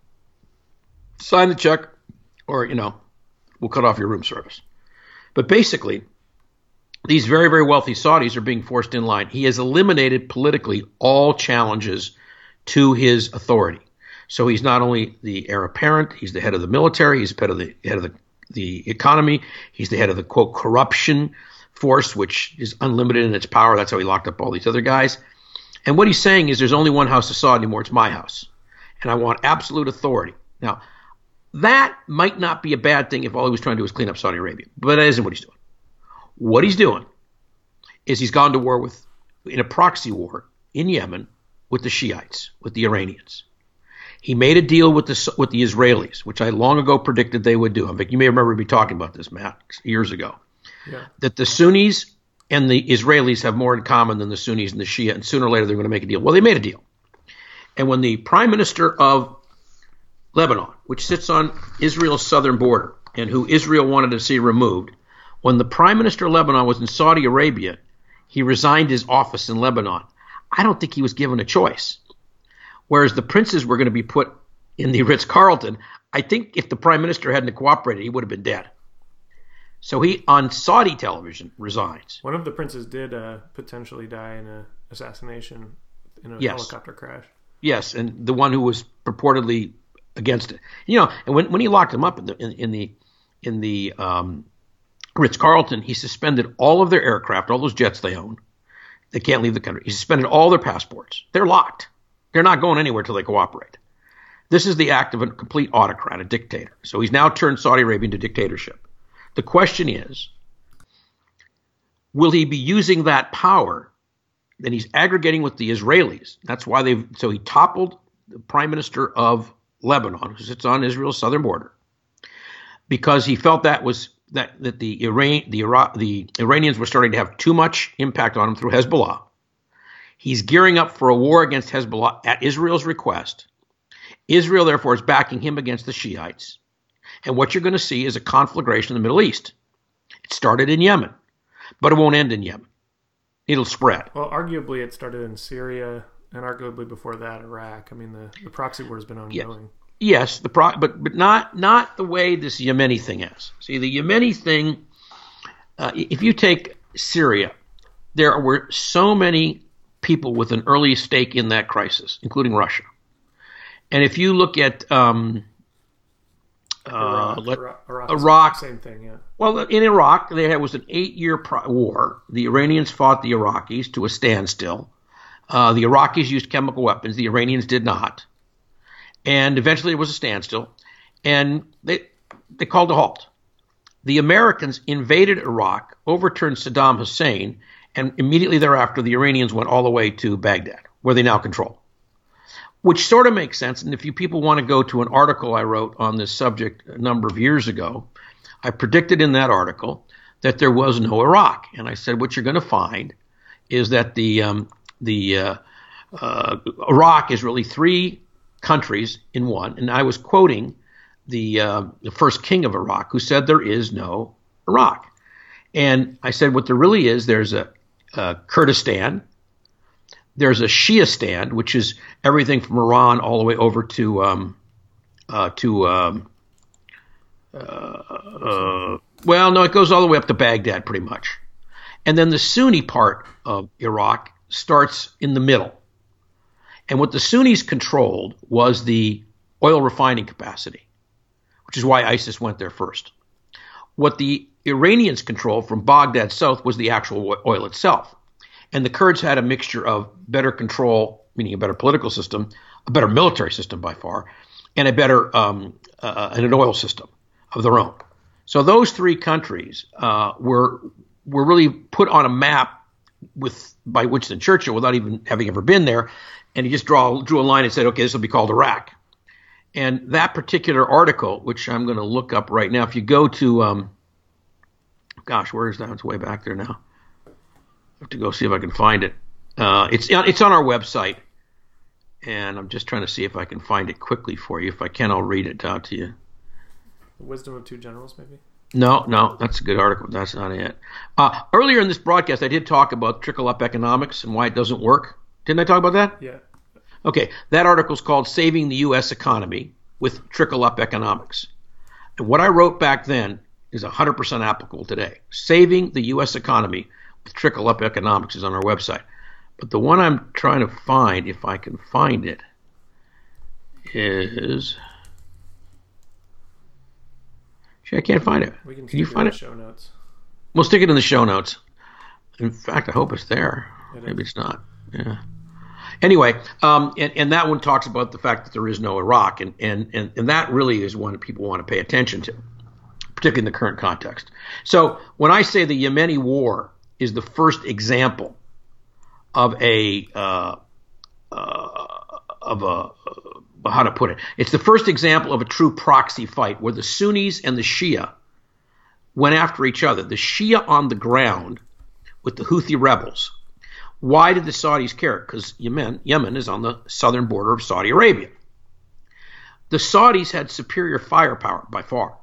Speaker 2: Sign the check or, you know, we'll cut off your room service. But basically, these very, very wealthy Saudis are being forced in line. He has eliminated politically all challenges to his authority. So he's not only the heir apparent, he's the head of the military, he's the head of the head of the, the economy, he's the head of the, quote, corruption force, which is unlimited in its power. That's how he locked up all these other guys. And what he's saying is there's only one house of Saud anymore. It's my house. And I want absolute authority. Now, that might not be a bad thing if all he was trying to do was clean up Saudi Arabia. But that isn't what he's doing. What he's doing is he's gone to war with, in a proxy war in Yemen with the Shiites, with the Iranians. He made a deal with the with the Israelis, which I long ago predicted they would do. In fact, you may remember me talking about this, Matt, years ago. Yeah. That the Sunnis and the Israelis have more in common than the Sunnis and the Shia, and sooner or later they're going to make a deal. Well, they made a deal. And when the prime minister of Lebanon, which sits on Israel's southern border, and who Israel wanted to see removed, when the prime minister of Lebanon was in Saudi Arabia, he resigned his office in Lebanon. I don't think he was given a choice. Whereas the princes were going to be put in the Ritz-Carlton, I think if the prime minister hadn't cooperated, he would have been dead. So he, on Saudi television, resigns.
Speaker 1: One of the princes did uh, potentially die in an assassination in a
Speaker 2: yes.
Speaker 1: helicopter crash.
Speaker 2: Yes, and the one who was purportedly against it. You know, and when, when he locked him up in the in, in the in the um, Ritz-Carlton, he suspended all of their aircraft, all those jets they own. They can't leave the country. He suspended all their passports. They're locked. They're not going anywhere till they cooperate. This is the act of a complete autocrat, a dictator. So he's now turned Saudi Arabia into dictatorship. The question is, will he be using that power? Then he's aggregating with the Israelis. That's why they've, so he toppled the prime minister of Lebanon, who sits on Israel's southern border, because he felt that was that that the Iran the Iraq, the Iranians were starting to have too much impact on him through Hezbollah. He's gearing up for a war against Hezbollah at Israel's request. Israel, therefore, is backing him against the Shiites. And what you're going to see is a conflagration in the Middle East. It started in Yemen, but it won't end in Yemen. It'll spread.
Speaker 1: Well, arguably it started in Syria, and arguably before that, Iraq. I mean, the, the proxy war has been ongoing.
Speaker 2: yes, the pro, but but not not the way this Yemeni thing is. See, the Yemeni thing, uh, if you take Syria, there were so many people with an early stake in that crisis, including Russia. And if you look at um, uh,
Speaker 1: Iraq,
Speaker 2: let,
Speaker 1: Iraq, Iraq,
Speaker 2: Iraq,
Speaker 1: same thing, yeah.
Speaker 2: Well, in Iraq, there had, was an eight-year pro- war. The Iranians fought the Iraqis to a standstill. Uh, the Iraqis used chemical weapons. The Iranians did not. And eventually, it was a standstill. And they they called a halt. The Americans invaded Iraq, overturned Saddam Hussein, and immediately thereafter, the Iranians went all the way to Baghdad, where they now control. Which sort of makes sense. And if you people want to go to an article I wrote on this subject a number of years ago, I predicted in that article that there was no Iraq. And I said, what you're going to find is that the um, the uh, uh, Iraq is really three countries in one. And I was quoting the, uh, the first king of Iraq, who said there is no Iraq. And I said, what there really is, there's a, a Kurdistan, there's a Shiistan, which is everything from Iran all the way over to um, uh, to um, uh, uh, well, no, it goes all the way up to Baghdad, pretty much. And then the Sunni part of Iraq starts in the middle. And what the Sunnis controlled was the oil refining capacity, which is why ISIS went there first. What the Iranians controlled from Baghdad south was the actual oil itself. And the Kurds had a mixture of better control, meaning a better political system, a better military system by far, and a better um, uh, and an oil system of their own. So those three countries uh, were were really put on a map with by Winston Churchill without even having ever been there, and he just draw, drew a line and said, okay, this will be called Iraq. And that particular article, which I'm going to look up right now, if you go to, um, gosh, where is that? It's way back there now. I have to go see if I can find it. Uh, it's it's on our website, and I'm just trying to see if I can find it quickly for you. If I can, I'll read it out to you.
Speaker 1: The Wisdom of Two Generals, maybe?
Speaker 2: No, no, that's a good article. That's not it. Uh, earlier in this broadcast, I did talk about trickle-up economics and why it doesn't work. Didn't I talk about that?
Speaker 1: Yeah.
Speaker 2: Okay, that article is called Saving the U S Economy with Trickle-Up Economics. And what I wrote back then is one hundred percent applicable today. Saving the U S Economy with Trickle-Up Economics is on our website. But the one I'm trying to find, if I can find it, is... Actually, I can't find it.
Speaker 1: We can,
Speaker 2: can you find it?
Speaker 1: Show notes.
Speaker 2: We'll stick it in the show notes. In fact, I hope it's there.
Speaker 1: It
Speaker 2: Maybe
Speaker 1: is.
Speaker 2: it's not. Yeah. Anyway, um, and, and that one talks about the fact that there is no Iraq, and, and, and, and that really is one that people want to pay attention to, particularly in the current context. So when I say the Yemeni war is the first example of a uh, uh, of a uh, how to put it, it's the first example of a true proxy fight where the Sunnis and the Shia went after each other. The Shia on the ground with the Houthi rebels. Why did the Saudis care? Because Yemen, Yemen is on the southern border of Saudi Arabia. The Saudis had superior firepower by far.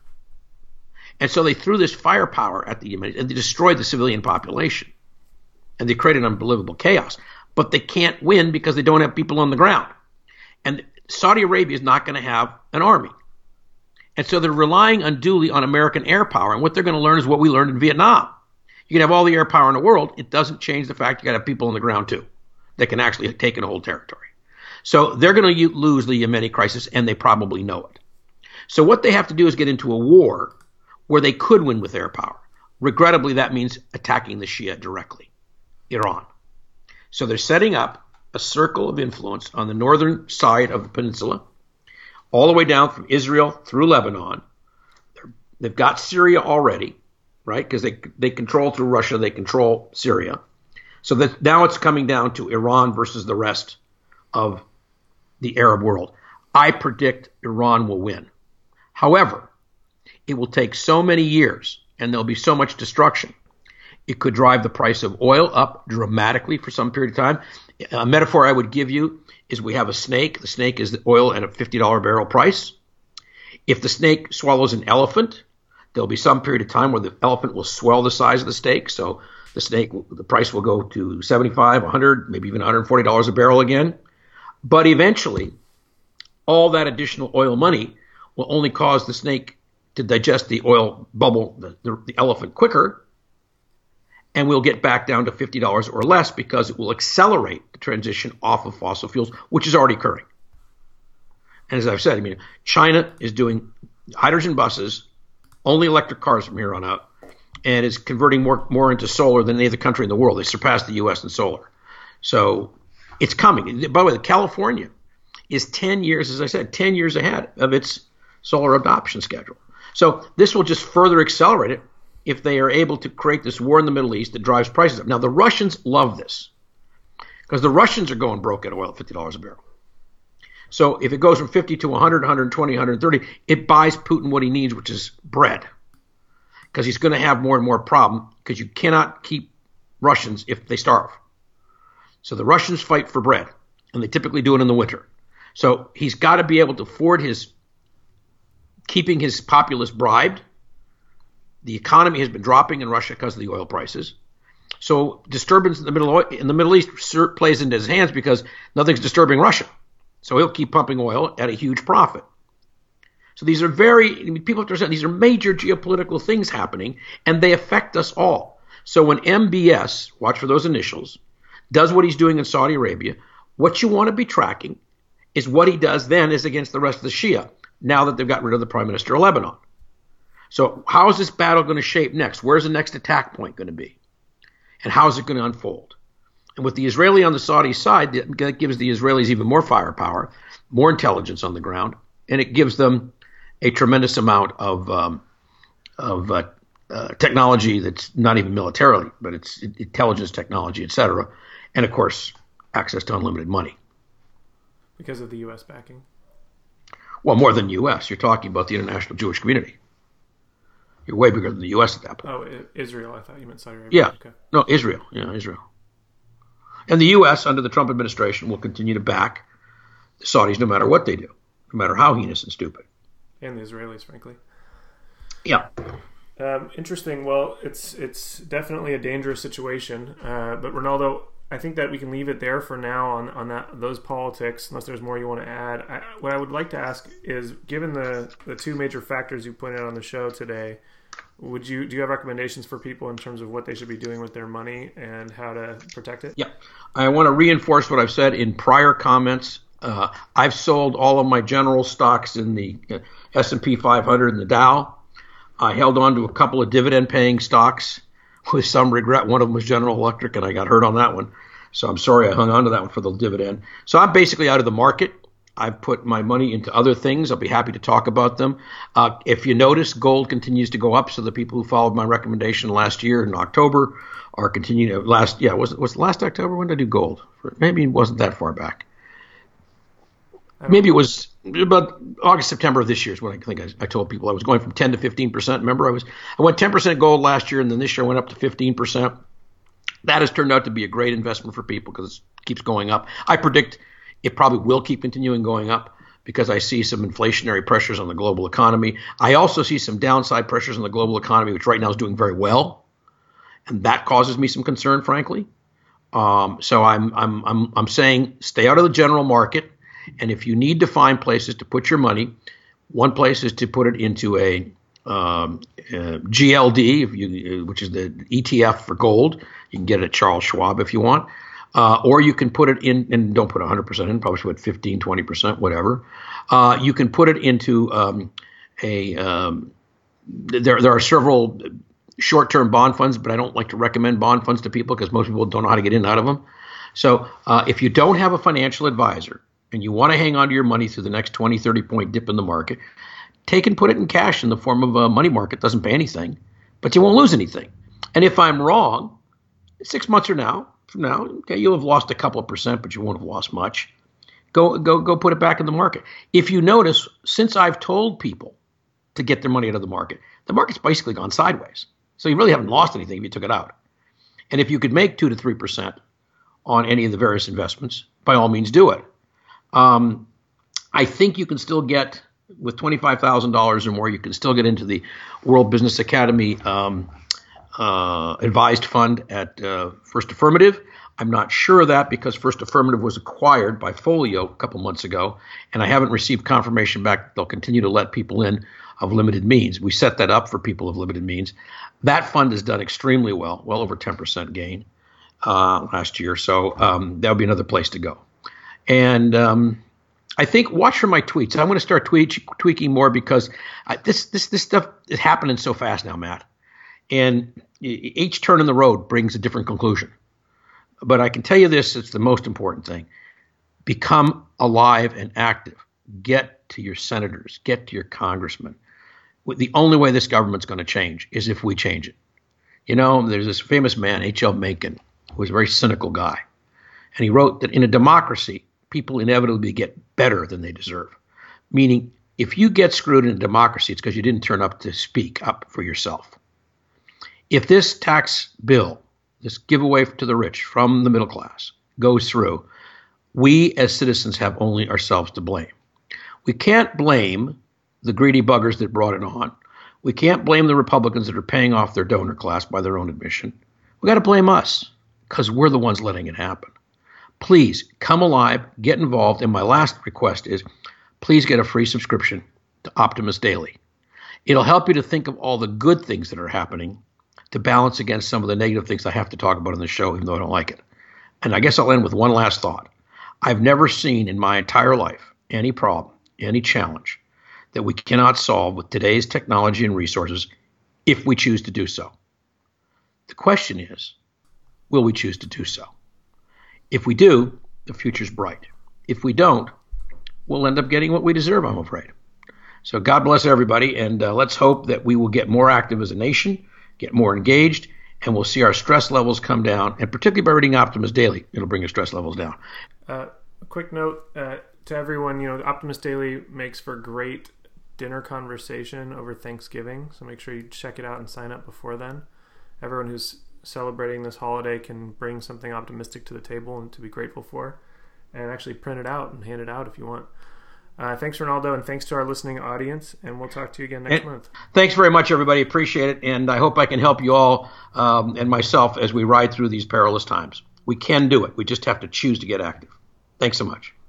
Speaker 2: And so they threw this firepower at the Yemenis and they destroyed the civilian population. And they created unbelievable chaos. But they can't win because they don't have people on the ground. And Saudi Arabia is not going to have an army. And so they're relying unduly on American air power. And what they're going to learn is what we learned in Vietnam. You can have all the air power in the world. It doesn't change the fact you got to have people on the ground too that can actually take and hold territory. So they're going to lose the Yemeni crisis, and they probably know it. So what they have to do is get into a war where they could win with air power. Regrettably, that means attacking the Shia directly, Iran. So they're setting up a circle of influence on the northern side of the peninsula, all the way down from Israel through Lebanon. They're, they've got Syria already, right? Because they they control through Russia, they control Syria. So that now it's coming down to Iran versus the rest of the Arab world. I predict Iran will win. However, it will take so many years and there'll be so much destruction. It could drive the price of oil up dramatically for some period of time. A metaphor I would give you is we have a snake. The snake is the oil at a fifty dollars barrel price. If the snake swallows an elephant, there'll be some period of time where the elephant will swell the size of the steak. So the snake, the price will go to seventy-five, one hundred, maybe even one hundred forty dollars a barrel again. But eventually, all that additional oil money will only cause the snake to digest the oil bubble, the, the, the elephant, quicker, and we'll get back down to fifty dollars or less because it will accelerate the transition off of fossil fuels, which is already occurring. And as I've said, I mean, China is doing hydrogen buses, only electric cars from here on out, and is converting more more into solar than any other country in the world. They surpassed the U S in solar. So it's coming. By the way, California is ten years, as I said, ten years ahead of its solar adoption schedule. So this will just further accelerate it if they are able to create this war in the Middle East that drives prices up. Now, the Russians love this because the Russians are going broke at oil at fifty dollars a barrel. So if it goes from fifty to one hundred, one twenty, one thirty, it buys Putin what he needs, which is bread, because he's going to have more and more problem because you cannot keep Russians if they starve. So the Russians fight for bread, and they typically do it in the winter. So he's got to be able to afford his keeping his populace bribed. The economy has been dropping in Russia because of the oil prices. So disturbance in the Middle in the Middle East plays into his hands because nothing's disturbing Russia. So he'll keep pumping oil at a huge profit. So these are very, I mean, people have to understand, these are major geopolitical things happening, and they affect us all. So when M B S, watch for those initials, does what he's doing in Saudi Arabia, what you want to be tracking is what he does then is against the rest of the Shia, now that they've got rid of the prime minister of Lebanon. So how is this battle going to shape next? Where's the next attack point going to be? And how is it going to unfold? And with the Israeli on the Saudi side, that gives the Israelis even more firepower, more intelligence on the ground, and it gives them a tremendous amount of um, of uh, uh, technology that's not even militarily, but it's intelligence technology, et cetera. And, of course, access to unlimited money.
Speaker 1: Because of the U S backing?
Speaker 2: Well, more than U S. You're talking about the international Jewish community. You're way bigger than the U S at that point.
Speaker 1: Oh, Israel. I thought you meant Saudi Arabia.
Speaker 2: Yeah. Okay. No, Israel. Yeah, Israel. And the U S, under the Trump administration, will continue to back the Saudis no matter what they do, no matter how heinous and stupid.
Speaker 1: And the Israelis, frankly.
Speaker 2: Yeah.
Speaker 1: Um, interesting. Well, it's it's definitely a dangerous situation. Uh, but, Ronaldo, I think that we can leave it there for now on, on that those politics, unless there's more you want to add. I, what I would like to ask is, given the, the two major factors you pointed out on the show today, would you do you have recommendations for people in terms of what they should be doing with their money and how to protect it?
Speaker 2: Yeah. I want to reinforce what I've said in prior comments. Uh, I've sold all of my general stocks in the uh, S and P five hundred and the Dow. I held on to a couple of dividend-paying stocks with some regret. One of them was General Electric, and I got hurt on that one. So I'm sorry I hung on to that one for the dividend. So I'm basically out of the market. I've put my money into other things. I'll be happy to talk about them. Uh, if you notice, gold continues to go up. So the people who followed my recommendation last year in October are continuing to last. Yeah, was it was it last October? When did I do gold? Maybe it wasn't that far back. Maybe it was about August, September of this year is when I think I, I told people I was going from ten to fifteen percent. Remember, I was I went ten percent gold last year, and then this year I went up to fifteen percent. That has turned out to be a great investment for people because it keeps going up. I predict it probably will keep continuing going up because I see some inflationary pressures on the global economy. I also see some downside pressures on the global economy, which right now is doing very well, and that causes me some concern, frankly. Um, so I'm I'm I'm I'm saying stay out of the general market. And if you need to find places to put your money, one place is to put it into a, um, a G L D, if you, which is the E T F for gold. You can get it at Charles Schwab if you want. Uh, or you can put it in, and don't put one hundred percent in, probably put fifteen, twenty percent, whatever. Uh, you can put it into um, a um, – there, there are several short-term bond funds, but I don't like to recommend bond funds to people because most people don't know how to get in and out of them. So uh, if you don't have a financial advisor – and you want to hang on to your money through the next twenty, thirty point dip in the market, take and put it in cash in the form of a money market. Doesn't pay anything, but you won't lose anything. And if I'm wrong, six months from now, from now, okay, you'll have lost a couple of percent, but you won't have lost much. Go, go, go put it back in the market. If you notice, since I've told people to get their money out of the market, the market's basically gone sideways. So you really haven't lost anything if you took it out. And if you could make two to three percent on any of the various investments, by all means do it. Um, I think you can still get, with twenty-five thousand dollars or more, you can still get into the World Business Academy um, uh, advised fund at uh, First Affirmative. I'm not sure of that because First Affirmative was acquired by Folio a couple months ago, and I haven't received confirmation back that they'll continue to let people in of limited means. We set that up for people of limited means. That fund has done extremely well, well over ten percent gain uh, last year. So um, that would be another place to go. And um, I think watch for my tweets. I'm going to start tweet, tweaking more because I, this this this stuff is happening so fast now, Matt. And each turn in the road brings a different conclusion. But I can tell you this, it's the most important thing. Become alive and active. Get to your senators. Get to your congressmen. The only way this government's going to change is if we change it. You know, there's this famous man, H L Mencken, who was a very cynical guy. And he wrote that in a democracy, people inevitably get better than they deserve. Meaning, if you get screwed in a democracy, it's because you didn't turn up to speak up for yourself. If this tax bill, this giveaway to the rich from the middle class goes through, we as citizens have only ourselves to blame. We can't blame the greedy buggers that brought it on. We can't blame the Republicans that are paying off their donor class by their own admission. We got to blame us because we're the ones letting it happen. Please come alive, get involved. And my last request is please get a free subscription to Optimist Daily. It'll help you to think of all the good things that are happening to balance against some of the negative things I have to talk about on the show, even though I don't like it. And I guess I'll end with one last thought. I've never seen in my entire life any problem, any challenge that we cannot solve with today's technology and resources if we choose to do so. The question is, will we choose to do so? If we do, the future's bright. If we don't, we'll end up getting what we deserve, I'm afraid. So God bless everybody, and uh, let's hope that we will get more active as a nation, get more engaged, and we'll see our stress levels come down, and particularly by reading Optimist Daily, it'll bring your stress levels down.
Speaker 1: Uh, a quick note uh, to everyone, you know, Optimist Daily makes for great dinner conversation over Thanksgiving, so make sure you check it out and sign up before then. Everyone who's celebrating this holiday can bring something optimistic to the table and to be grateful for, and actually print it out and hand it out if you want. Uh, thanks, Ronaldo, and thanks to our listening audience, and we'll talk to you again next
Speaker 2: and
Speaker 1: month.
Speaker 2: Thanks very much, everybody. Appreciate it, and I hope I can help you all um, and myself as we ride through these perilous times. We can do it. We just have to choose to get active. Thanks so much.